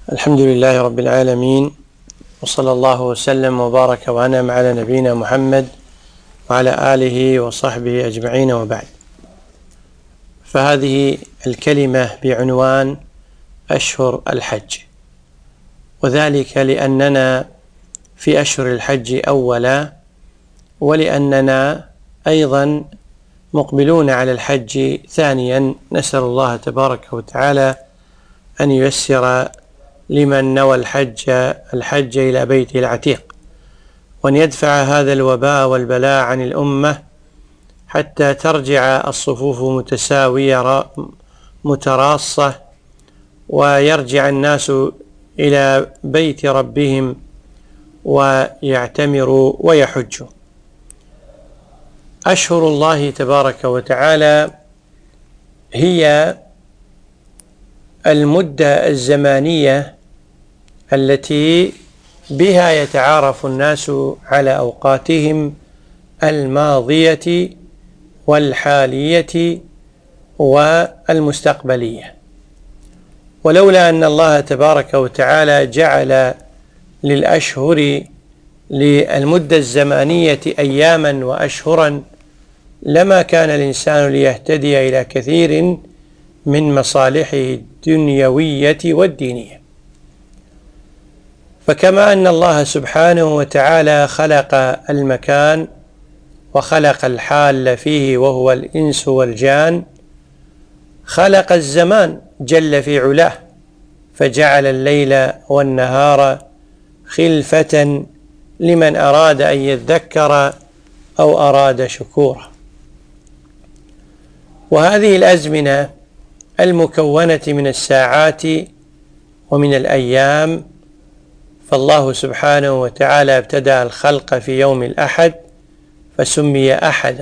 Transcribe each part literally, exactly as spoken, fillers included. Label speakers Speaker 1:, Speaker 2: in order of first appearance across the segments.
Speaker 1: الحمد لله رب العالمين، وصلى الله وسلم وبارك وأنعم على نبينا محمد وعلى آله وصحبه أجمعين، وبعد. فهذه الكلمة بعنوان أشهر الحج، وذلك لأننا في أشهر الحج أولا، ولأننا أيضا مقبلون على الحج ثانيا. نسأل الله تبارك وتعالى أن ييسر لمن نوى الحج الحج إلى بيته العتيق، وأن يدفع هذا الوباء والبلاء عن الأمة حتى ترجع الصفوف متساوية متراصة، ويرجع الناس إلى بيت ربهم ويعتمروا ويحجوا. أشهر الله تبارك وتعالى هي المدة الزمانية التي بها يتعارف الناس على أوقاتهم الماضية والحالية والمستقبلية. ولولا أن الله تبارك وتعالى جعل للأشهر للمدة الزمانية أياما وأشهرا، لما كان الإنسان ليهتدي إلى كثير من مصالحه الدنيوية والدينية. فكما أن الله سبحانه وتعالى خلق المكان وخلق الحال فيه وهو الإنس والجان، خلق الزمان جل في علاه، فجعل الليل والنهار خلفة لمن أراد أن يذكر أو أراد شكورا. وهذه الأزمنة المكونة من الساعات ومن الأيام، فالله سبحانه وتعالى ابتدأ الخلق في يوم الأحد فسمي أحدا،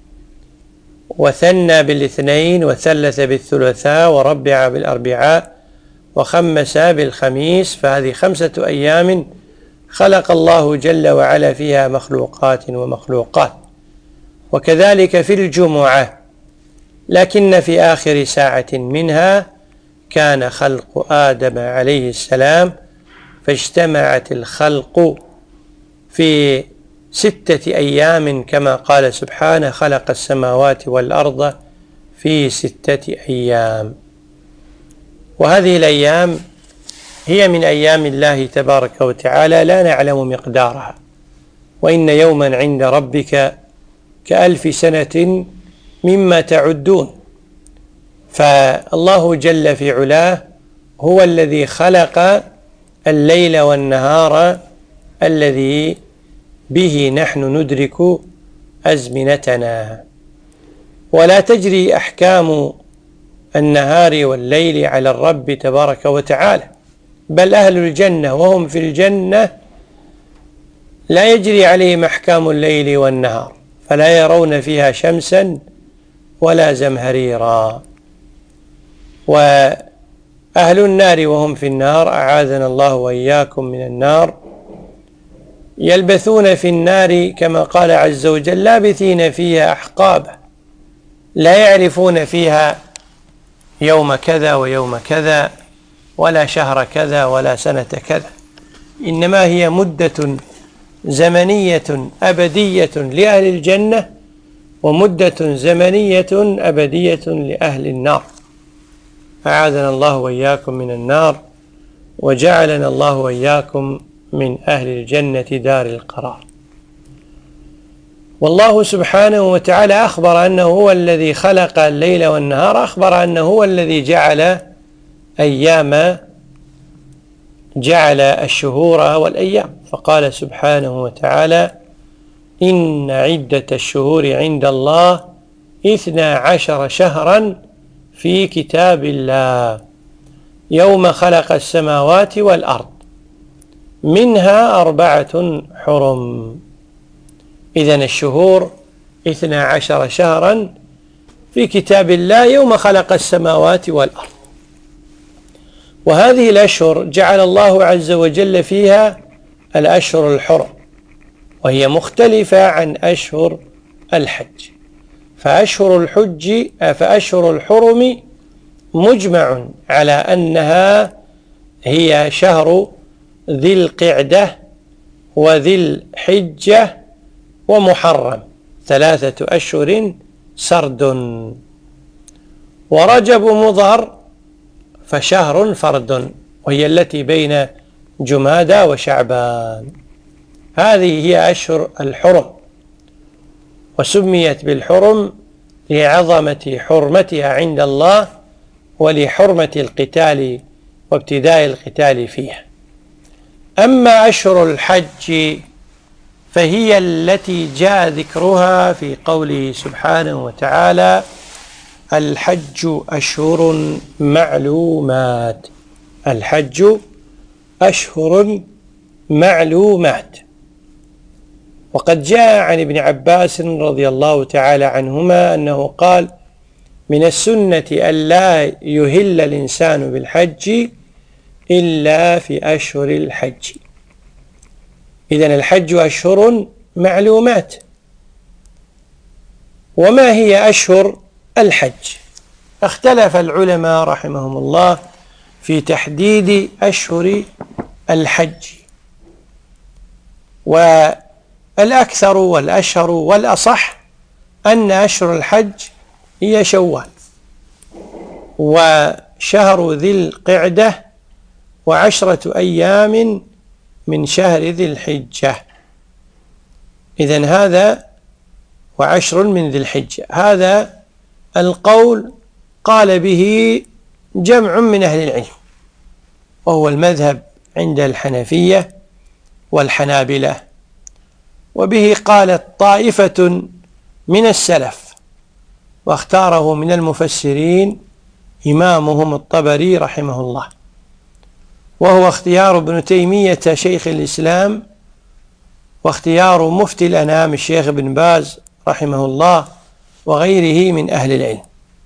Speaker 1: وثنى بالاثنين، وثلث بالثلاثاء، وربع بالأربعاء، وخمس بالخميس. فهذه خمسة أيام خلق الله جل وعلا فيها مخلوقات ومخلوقات. وكذلك في الجمعة، لكن في آخر ساعة منها كان خلق آدم عليه السلام، فاجتمعت الخلق في ستة أيام، كما قال سبحانه: خلق السماوات والأرض في ستة أيام. وهذه الأيام هي من أيام الله تبارك وتعالى لا نعلم مقدارها، وإن يوما عند ربك كألف سنة مما تعدون. فالله جل في علاه هو الذي خلق الليل والنهار الذي به نحن ندرك أزمنتنا. ولا تجري أحكام النهار والليل على الرب تبارك وتعالى، بل أهل الجنة وهم في الجنة لا يجري عليهم أحكام الليل والنهار، فلا يرون فيها شمسا ولا زمهريرا. وأهل النار وهم في النار، أعاذنا الله وإياكم من النار، يلبثون في النار كما قال عز وجل: لابثين فيها أحقابا، لا يعرفون فيها يوم كذا ويوم كذا، ولا شهر كذا ولا سنة كذا، إنما هي مدة زمنية أبدية لأهل الجنة، ومدة زمنية أبدية لأهل النار. أعاذنا الله وإياكم من النار، وجعلنا الله وإياكم من أهل الجنة دار القرار. والله سبحانه وتعالى أخبر أنه هو الذي خلق الليل والنهار، أخبر أنه هو الذي جعل أيام جعل الشهور والأيام، فقال سبحانه وتعالى: إن عدة الشهور عند الله اثنا عشر شهرا في كتاب الله يوم خلق السماوات والأرض منها أربعة حرم. إذن الشهور اثنا عشر شهرا في كتاب الله يوم خلق السماوات والأرض. وهذه الأشهر جعل الله عز وجل فيها الأشهر الحرم، وهي مختلفة عن أشهر الحج. فأشهر الحج فأشهر الحرم مجمع على أنها هي شهر ذي القعدة وذي الحجة ومحرم، ثلاثة أشهر سرد. ورجب مضر فشهر فرد، وهي التي بين جمادى وشعبان. هذه هي أشهر الحرم، وسميت بالحرم لعظمة حرمتها عند الله ولحرمة القتال وابتداء القتال فيها. أما أشهر الحج فهي التي جاء ذكرها في قوله سبحانه وتعالى: الحج أشهر معلومات. الحج أشهر معلومات. وقد جاء عن ابن عباس رضي الله تعالى عنهما أنه قال: من السنة ألا يهل الإنسان بالحج إلا في أشهر الحج. إذن الحج أشهر معلومات. وما هي أشهر الحج؟ اختلف العلماء رحمهم الله في تحديد أشهر الحج، والأكثر والأشهر والأصح أن أشهر الحج هي شوال وشهر ذي القعدة وعشرة أيام من شهر ذي الحجة. إذن هذا وعشر من ذي الحجة، هذا القول قال به جمع من أهل العلم، وهو المذهب عند الحنفية والحنابلة، وبه قالت طائفة من السلف، واختاره من المفسرين إمامهم الطبري رحمه الله، وهو اختيار ابن تيمية شيخ الإسلام، واختيار مفتي الأنام الشيخ ابن باز رحمه الله وغيره من أهل العلم.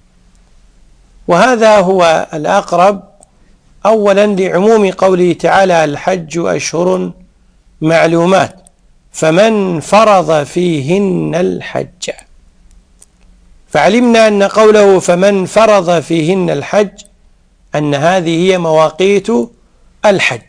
Speaker 1: وهذا هو الأقرب، أولا لعموم قوله تعالى: الحج أشهر معلومات فمن فرض فيهن الحج. فعلمنا أن قوله فمن فرض فيهن الحج أن هذه هي مواقيت الحج،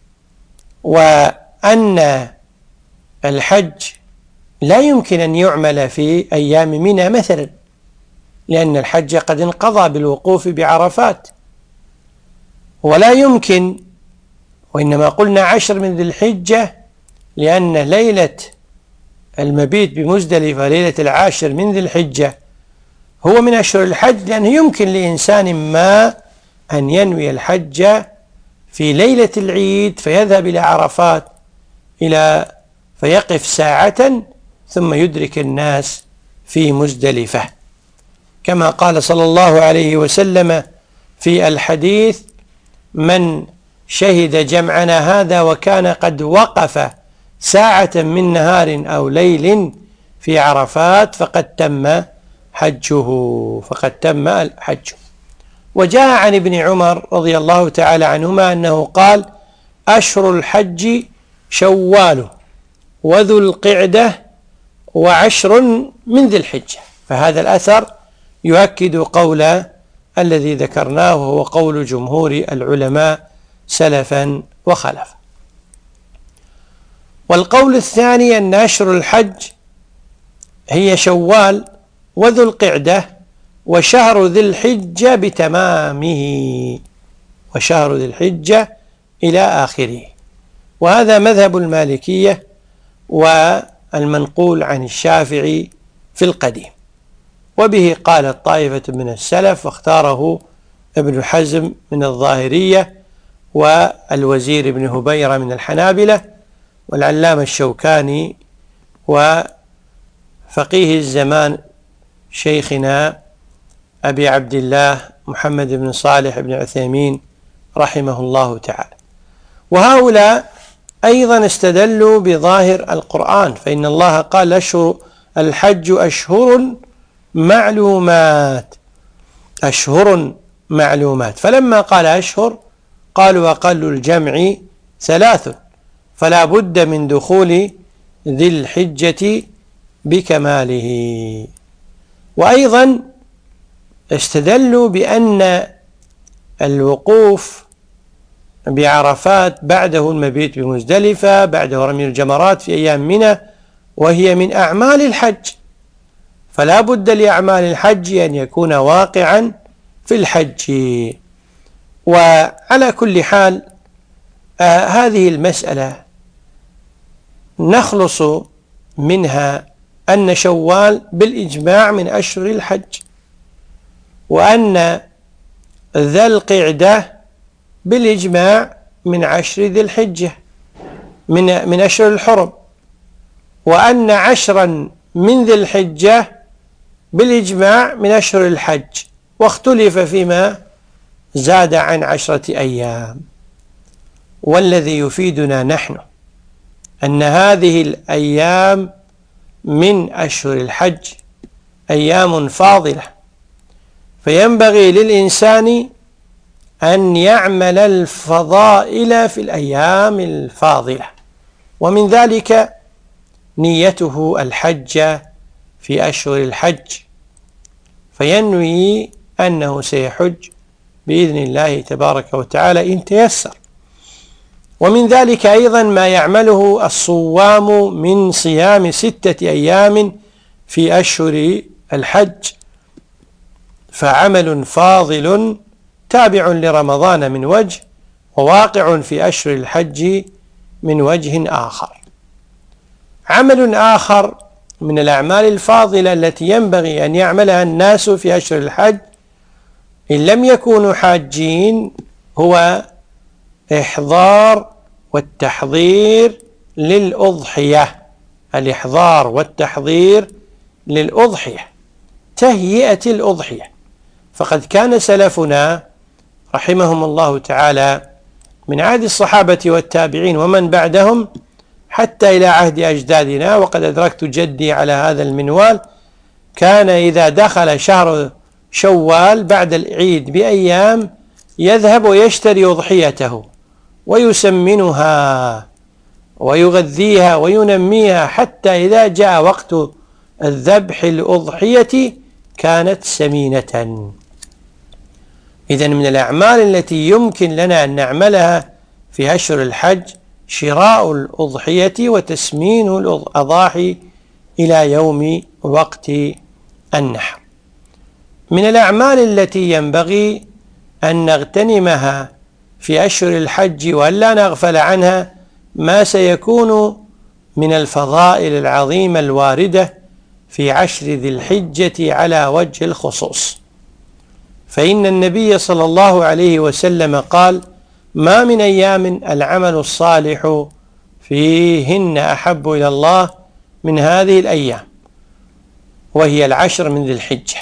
Speaker 1: وأن الحج لا يمكن أن يعمل في أيام منى مثلا، لأن الحج قد انقضى بالوقوف بعرفات، ولا يمكن، وإنما قلنا عشر من ذي الحجة لأن ليلة المبيت بمزدلفة ليلة العاشر من ذي الحجة هو من أشهر الحج، لأنه يمكن لإنسان ما أن ينوي الحج في ليلة العيد فيذهب إلى عرفات إلى فيقف ساعة ثم يدرك الناس في مزدلفة، كما قال صلى الله عليه وسلم في الحديث: من شهد جمعنا هذا وكان قد وقف ساعة من نهار أو ليل في عرفات فقد تم حجه فقد تم حجه. وجاء عن ابن عمر رضي الله تعالى عنهما أنه قال: أشهر الحج شوال وذو القعدة وعشر من ذي الحجة. فهذا الأثر يؤكد قول الذي ذكرناه، وهو قول جمهور العلماء سلفا وخلفا. والقول الثاني أن أشهر الحج هي شوال وذو القعدة وشهر ذي الحجة بتمامه، وشهر ذي الحجة إلى آخره. وهذا مذهب المالكية والمنقول عن الشافعي في القديم، وبه قالت طائفة من السلف، واختاره ابن حزم من الظاهرية، والوزير بن هبيرة من الحنابلة، والعلامة الشوكاني، وفقيه الزمان شيخنا أبي عبد الله محمد بن صالح بن عثيمين رحمه الله تعالى. وهؤلاء أيضا استدلوا بظاهر القرآن، فإن الله قال: أشهر الحج أشهر معلومات، أشهر معلومات. فلما قال أشهر قالوا أقل الجمع ثلاث، فلا بد من دخول ذي الحجة بكماله. وأيضا استدلوا بأن الوقوف بعرفات، بعده المبيت بمزدلفة، بعده رمي الجمرات في أيام منى، وهي من أعمال الحج، فلا بد لأعمال الحج أن يكون واقعا في الحج. وعلى كل حال آه هذه المسألة نخلص منها أن شوال بالإجماع من أشهر الحج، وأن ذا القعدة بالإجماع من عشر ذي الحجة من من أشهر الحرم، وأن عشرا من ذي الحجة بالإجماع من أشهر الحج، واختلف فيما زاد عن عشرة أيام. والذي يفيدنا نحن أن هذه الأيام من أشهر الحج أيام فاضلة، فينبغي للإنسان أن يعمل الفضائل في الأيام الفاضلة، ومن ذلك نيته الحج في أشهر الحج، فينوي أنه سيحج بإذن الله تبارك وتعالى إن تيسر. ومن ذلك أيضا ما يعمله الصوام من صيام ستة أيام في أشهر الحج، فعمل فاضل تابع لرمضان من وجه، وواقع في أشهر الحج من وجه آخر. عمل آخر من الأعمال الفاضلة التي ينبغي أن يعملها الناس في أشهر الحج إن لم يكونوا حاجين هو إحضار والتحضير للأضحية. الإحضار والتحضير للأضحية، تهيئة الأضحية. فقد كان سلفنا رحمهم الله تعالى من عهد الصحابة والتابعين ومن بعدهم حتى إلى عهد أجدادنا، وقد أدركت جدي على هذا المنوال، كان إذا دخل شهر شوال بعد العيد بأيام يذهب ويشتري أضحيته ويسمنها ويغذيها وينميها، حتى إذا جاء وقت الذبح الأضحية كانت سمينة. إذن من الأعمال التي يمكن لنا أن نعملها في أشهر الحج شراء الأضحية وتسمين الأضاحي إلى يوم وقت النحر. من الأعمال التي ينبغي أن نغتنمها في أشهر الحج وألا نغفل عنها ما سيكون من الفضائل العظيمة الواردة في عشر ذي الحجة على وجه الخصوص. فإن النبي صلى الله عليه وسلم قال: ما من أيام العمل الصالح فيهن أحب إلى الله من هذه الأيام، وهي العشر من ذي الحجة.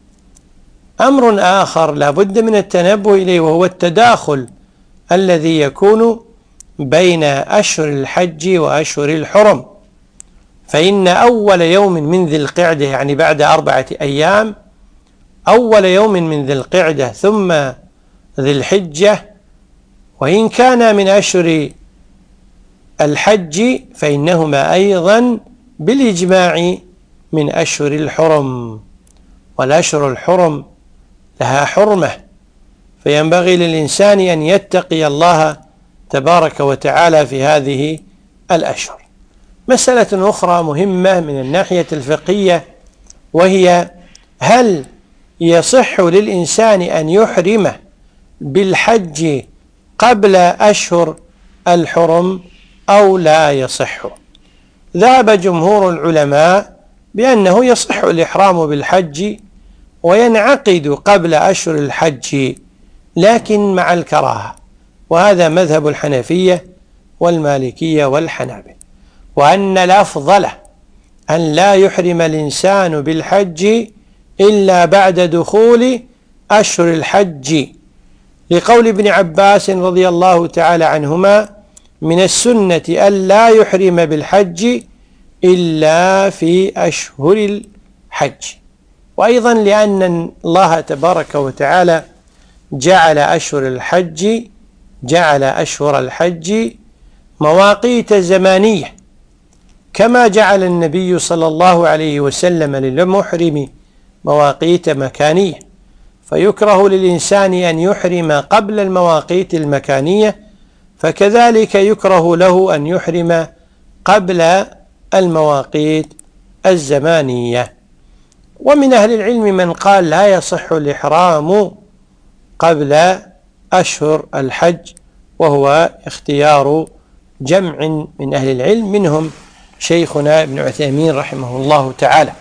Speaker 1: أمر آخر لا بد من التنبه إليه، وهو التداخل الذي يكون بين أشهر الحج وأشهر الحرم. فإن أول يوم من ذي القعدة، يعني بعد أربعة أيام، أول يوم من ذي القعدة ثم ذي الحجة، وإن كان من أشهر الحج فإنهما أيضا بالإجماع من أشهر الحرم، والأشهر الحرم لها حرمة، فينبغي للإنسان أن يتقي الله تبارك وتعالى في هذه الأشهر. مسألة أخرى مهمة من الناحية الفقهية، وهي: هل يصح للإنسان أن يحرم بالحج قبل أشهر الحرم أو لا يصح؟ ذهب جمهور العلماء بأنه يصح الإحرام بالحج وينعقد قبل أشهر الحج، لكن مع الكراهة، وهذا مذهب الحنفية والمالكية والحنابلة، وأن الأفضل أن لا يحرم الإنسان بالحج إلا بعد دخول أشهر الحج، لقول ابن عباس رضي الله تعالى عنهما: من السنة أن لا يحرم بالحج إلا في أشهر الحج. وأيضا لأن الله تبارك وتعالى جعل أشهر الحج جعل أشهر الحج مواقيت زمانية، كما جعل النبي صلى الله عليه وسلم للمحرم مواقيت مكانية، فيكره للإنسان أن يحرم قبل المواقيت المكانية فكذلك يكره له أن يحرم قبل المواقيت الزمانية. ومن أهل العلم من قال لا يصح الإحرام قبل أشهر الحج، وهو اختيار جمع من أهل العلم منهم شيخنا ابن عثيمين رحمه الله تعالى.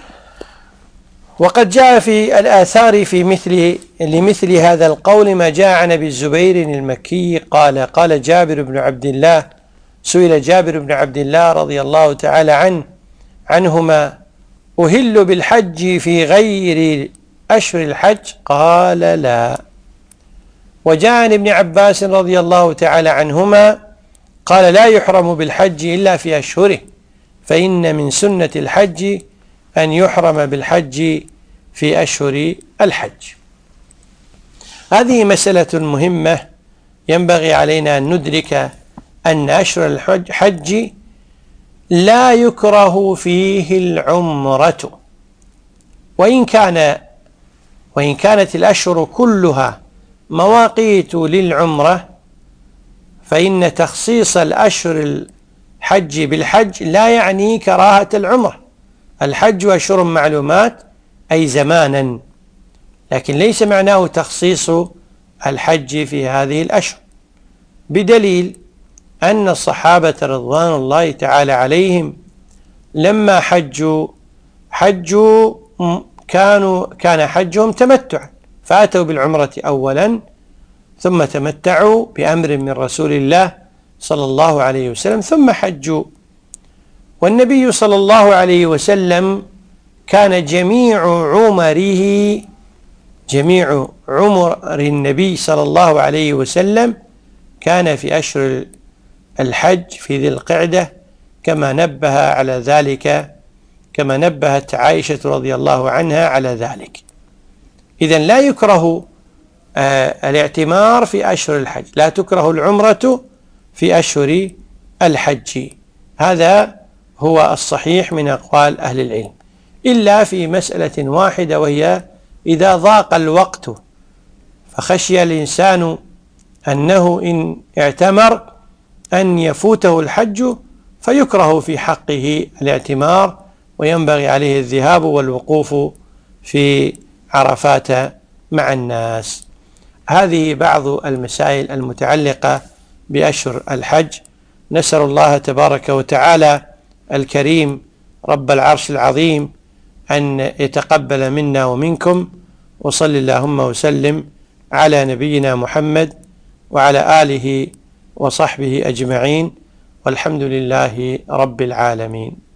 Speaker 1: وقد جاء في الآثار في مثل لمثل هذا القول ما جاء عن أبي الزبير المكي قال قال جابر بن عبد الله سئل جابر بن عبد الله رضي الله تعالى عنه عنهما أهل بالحج في غير أشهر الحج؟ قال لا. وجاء عن ابن عباس رضي الله تعالى عنهما قال لا يحرم بالحج إلا في أشهره، فإن من سنة الحج أن يحرم بالحج في أشهر الحج. هذه مسألة مهمة ينبغي علينا أن ندرك أن أشهر الحج لا يكره فيه العمرة، وإن كان وإن كانت الأشهر كلها مواقيت للعمرة، فإن تخصيص الأشهر الحج بالحج لا يعني كراهة العمرة. الحج أشهر معلومات أي زمانا، لكن ليس معناه تخصيص الحج في هذه الأشهر، بدليل أن الصحابة رضوان الله تعالى عليهم لما حجوا حجوا كانوا كان حجهم تمتعا، فأتوا بالعمرة أولا ثم تمتعوا بأمر من رسول الله صلى الله عليه وسلم ثم حجوا. والنبي صلى الله عليه وسلم كان جميع عمره جميع عمر النبي صلى الله عليه وسلم كان في أشهر الحج في ذي القعدة، كما نبه على ذلك كما نبهت عائشة رضي الله عنها على ذلك. إذن لا يكره آه الاعتمار في أشهر الحج، لا تكره العمرة في أشهر الحج، هذا هو الصحيح من أقوال أهل العلم، إلا في مسألة واحدة، وهي إذا ضاق الوقت فخشي الإنسان أنه إن اعتمر أن يفوته الحج فيكره في حقه الاعتمار، وينبغي عليه الذهاب والوقوف في عرفات مع الناس. هذه بعض المسائل المتعلقة بأشهر الحج. نسأل الله تبارك وتعالى الكريم رب العرش العظيم أن يتقبل منا ومنكم، وصل اللهم وسلم على نبينا محمد وعلى آله وصحبه أجمعين، والحمد لله رب العالمين.